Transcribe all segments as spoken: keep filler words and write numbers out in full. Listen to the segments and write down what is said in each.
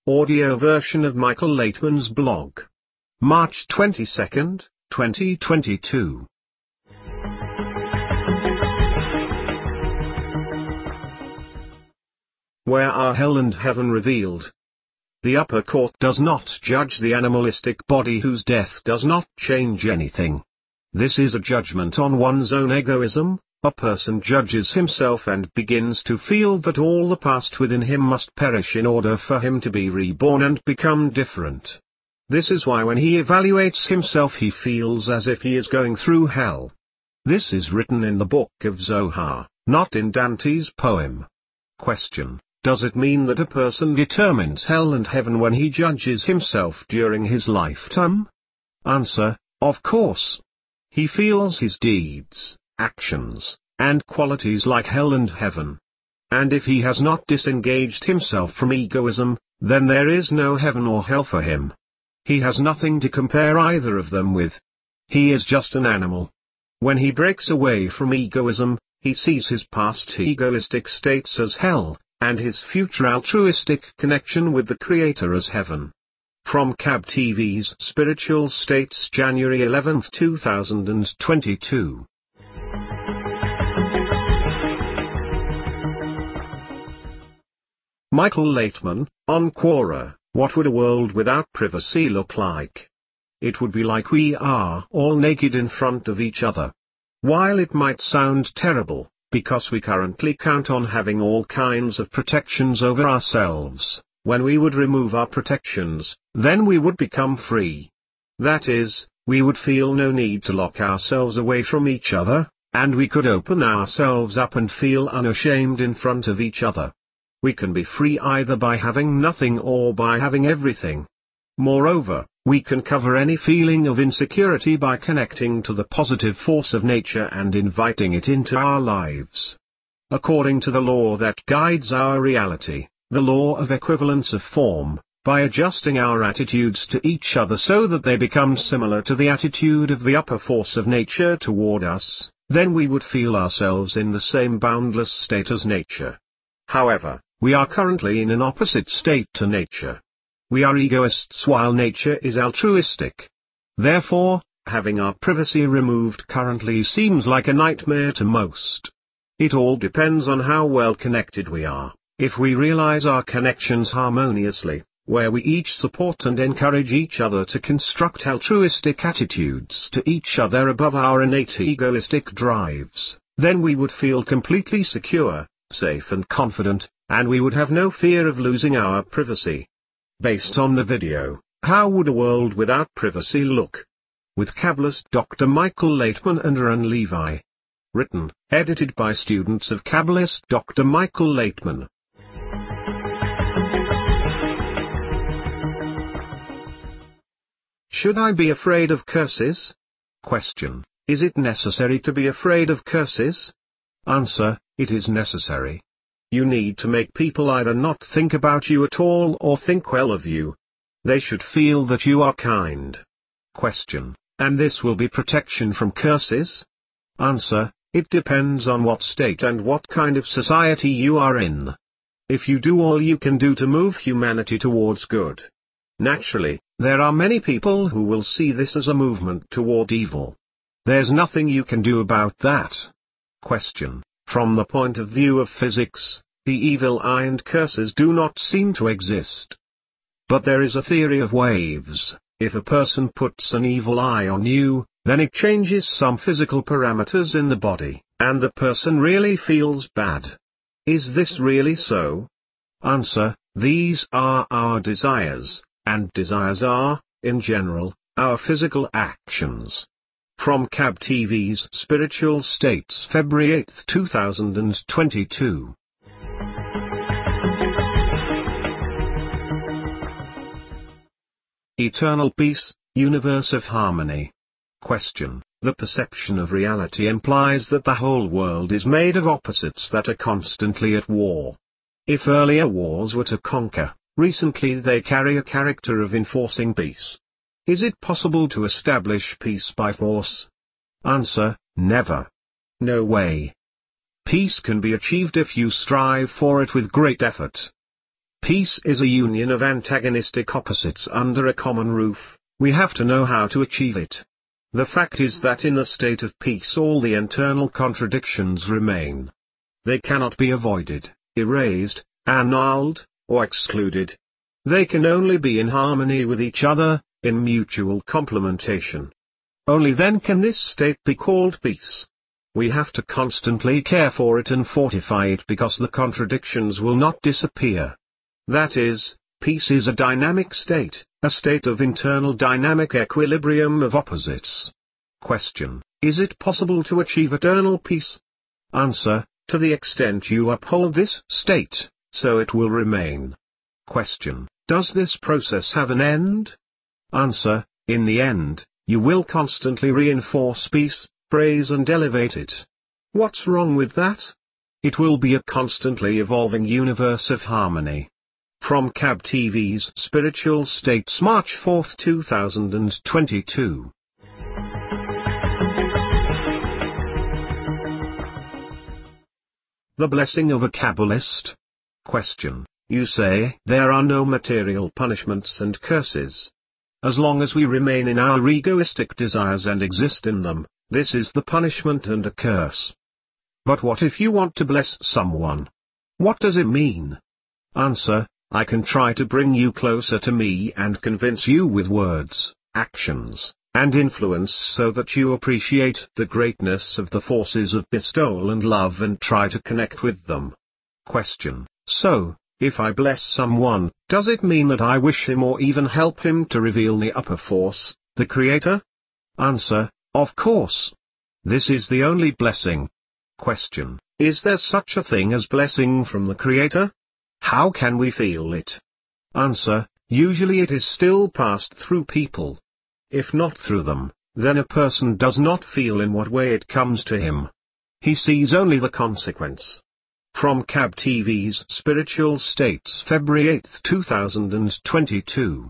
audio version of Michael Laitman's blog. March twenty-second, twenty twenty-two. Where are hell and heaven revealed? The upper court does not judge the animalistic body whose death does not change anything. This is a judgment on one's own egoism. A person judges himself and begins to feel that all the past within him must perish in order for him to be reborn and become different. This is why when he evaluates himself he feels as if he is going through hell. This is written in the book of Zohar, not in Dante's poem. Question: does it mean that a person determines hell and heaven when he judges himself during his lifetime? Answer: of course. He feels his deeds, actions, and qualities like hell and heaven. And if he has not disengaged himself from egoism, then there is no heaven or hell for him. He has nothing to compare either of them with. He is just an animal. When he breaks away from egoism, he sees his past egoistic states as hell, and his future altruistic connection with the Creator as heaven. From C A B T V's Spiritual States, January eleventh two thousand twenty-two. Michael Laitman, on Quora, what would a world without privacy look like? It would be like we are all naked in front of each other. While it might sound terrible, because we currently count on having all kinds of protections over ourselves, when we would remove our protections, then we would become free. That is, we would feel no need to lock ourselves away from each other, and we could open ourselves up and feel unashamed in front of each other. We can be free either by having nothing or by having everything. Moreover, we can cover any feeling of insecurity by connecting to the positive force of nature and inviting it into our lives. According to the law that guides our reality, the law of equivalence of form, by adjusting our attitudes to each other so that they become similar to the attitude of the upper force of nature toward us, then we would feel ourselves in the same boundless state as nature. However, we are currently in an opposite state to nature. We are egoists while nature is altruistic. Therefore, having our privacy removed currently seems like a nightmare to most. It all depends on how well connected we are. If we realize our connections harmoniously, where we each support and encourage each other to construct altruistic attitudes to each other above our innate egoistic drives, then we would feel completely secure, safe and confident, and we would have no fear of losing our privacy. Based on the video, how would a world without privacy look? With Kabbalist Doctor Michael Laitman and Aaron Levi. Written, edited by students of Kabbalist Doctor Michael Laitman. Should I be afraid of curses? Question: is it necessary to be afraid of curses? Answer: it is necessary. You need to make people either not think about you at all or think well of you. They should feel that you are kind. Question: and this will be protection from curses? Answer: it depends on what state and what kind of society you are in. If you do all you can do to move humanity towards good, naturally, there are many people who will see this as a movement toward evil. There's nothing you can do about that. Question: from the point of view of physics, the evil eye and curses do not seem to exist. But there is a theory of waves. If a person puts an evil eye on you, then it changes some physical parameters in the body, and the person really feels bad. Is this really so? Answer: these are our desires, and desires are, in general, our physical actions. From C A B T V's Spiritual States, February eighth two thousand twenty-two. Eternal peace, universe of harmony. Question: the perception of reality implies that the whole world is made of opposites that are constantly at war. If earlier wars were to conquer, recently they carry a character of enforcing peace. Is it possible to establish peace by force? Answer: never. No way. Peace can be achieved if you strive for it with great effort. Peace is a union of antagonistic opposites under a common roof. We have to know how to achieve it. The fact is that in a state of peace all the internal contradictions remain. They cannot be avoided, erased, annulled, or excluded. They can only be in harmony with each other, in mutual complementation. Only then can this state be called peace. We have to constantly care for it and fortify it because the contradictions will not disappear. That is, peace is a dynamic state, a state of internal dynamic equilibrium of opposites. Question: Is it possible to achieve eternal peace? Answer: To the extent you uphold this state, so it will remain. Question: Does this process have an end? Answer: In the end, you will constantly reinforce peace, praise and elevate it. What's wrong with that? It will be a constantly evolving universe of harmony. From C A B T V's Spiritual States, March fourth two thousand twenty-two. The blessing of a Kabbalist. Question: You say there are no material punishments and curses. As long as we remain in our egoistic desires and exist in them, this is the punishment and a curse. But what if you want to bless someone? What does it mean? Answer: I can try to bring you closer to me and convince you with words, actions, and influence so that you appreciate the greatness of the forces of bestowal and love and try to connect with them. Question: So, if I bless someone, does it mean that I wish him or even help him to reveal the upper force, the Creator? Answer: Of course. This is the only blessing. Question: Is there such a thing as blessing from the Creator? How can we feel it? Answer: Usually it is still passed through people. If not through them, then a person does not feel in what way it comes to him. He sees only the consequence. From C A B T V's Spiritual States, February eighth two thousand twenty-two.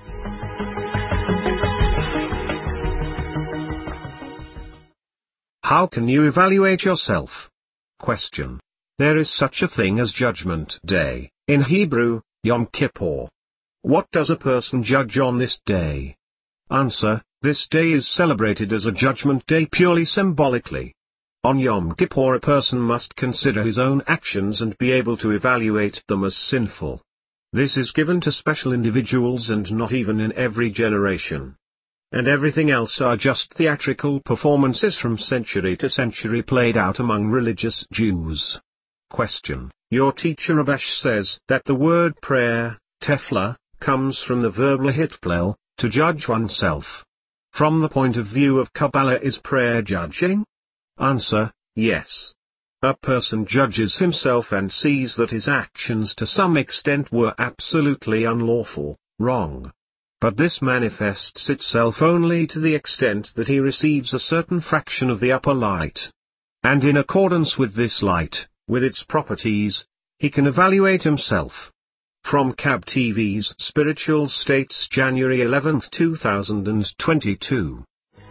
How can you evaluate yourself? Question: There is such a thing as Judgment Day, in Hebrew, Yom Kippur. What does a person judge on this day? Answer: This day is celebrated as a judgment day purely symbolically. On Yom Kippur a person must consider his own actions and be able to evaluate them as sinful. This is given to special individuals and not even in every generation. And everything else are just theatrical performances from century to century played out among religious Jews. Question: Your teacher Rabash says that the word prayer, tefillah, comes from the verb lahitplel, to judge oneself. From the point of view of Kabbalah, is prayer judging? Answer: Yes. A person judges himself and sees that his actions to some extent were absolutely unlawful, wrong. But this manifests itself only to the extent that he receives a certain fraction of the upper light. And in accordance with this light, with its properties, he can evaluate himself. From C A B T V's Spiritual States, January eleventh two thousand twenty-two.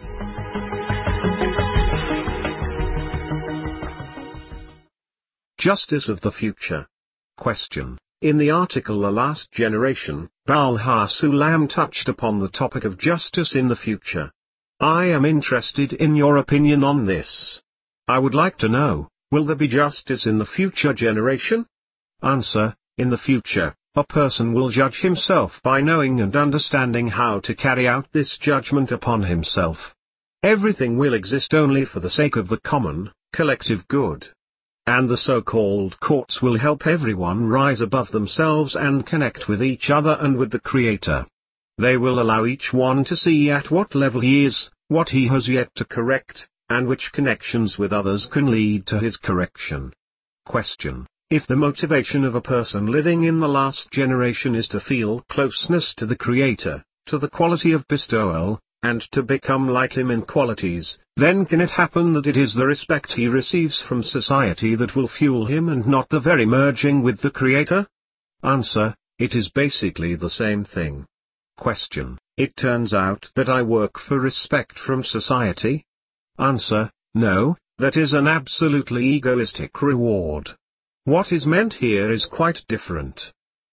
Justice of the Future. Question: In the article The Last Generation, Baal HaSulam touched upon the topic of justice in the future. I am interested in your opinion on this. I would like to know, will there be justice in the future generation? Answer: In the future, a person will judge himself by knowing and understanding how to carry out this judgment upon himself. Everything will exist only for the sake of the common, collective good. And the so-called courts will help everyone rise above themselves and connect with each other and with the Creator. They will allow each one to see at what level he is, what he has yet to correct, and which connections with others can lead to his correction. Question: If the motivation of a person living in the last generation is to feel closeness to the Creator, to the quality of bestowal, and to become like him in qualities, then can it happen that it is the respect he receives from society that will fuel him and not the very merging with the Creator? Answer: It is basically the same thing. Question: It turns out that I work for respect from society? Answer: No, that is an absolutely egoistic reward. What is meant here is quite different.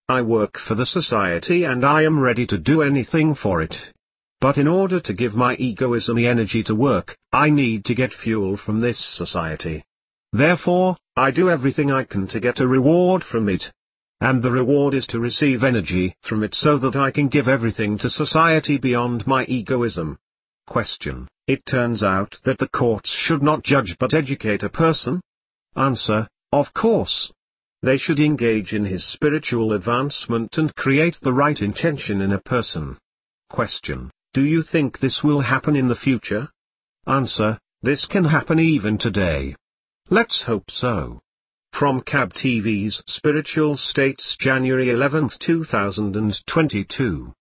I work for the society and I am ready to do anything for it. But in order to give my egoism the energy to work, I need to get fuel from this society. Therefore, I do everything I can to get a reward from it. And the reward is to receive energy from it so that I can give everything to society beyond my egoism. Question: It turns out that the courts should not judge but educate a person? Answer: Of course. They should engage in his spiritual advancement and create the right intention in a person. Question: Do you think this will happen in the future? Answer: This can happen even today. Let's hope so. From C A B T V's Spiritual States, January eleventh two thousand twenty-two.